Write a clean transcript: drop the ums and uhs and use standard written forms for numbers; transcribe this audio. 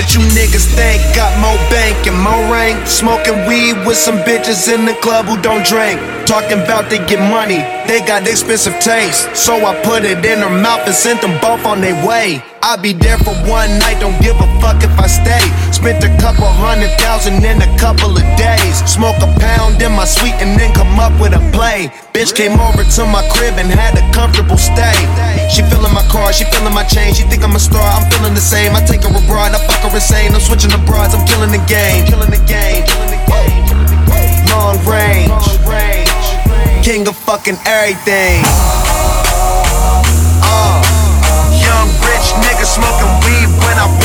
What you niggas think? Got more bank and more rank. Smoking weed with some bitches in the club who don't drink. Talking about they get money, they got expensive taste. So I put it in her mouth and sent them both on their way. I be there for one night, don't give a fuck if I stay. Spent a couple $100,000 in a couple of days. Smoke a pound in my suite and then come up with a play. Bitch came over to my crib and had a comfortable stay. She feeling my car, she feeling my chain. She think I'm a star, I'm feeling the same. I take her abroad, I fuck her insane. I'm switching the broads, I'm killing the game. Long range, king of fucking everything. Young rich nigga smoking weed when I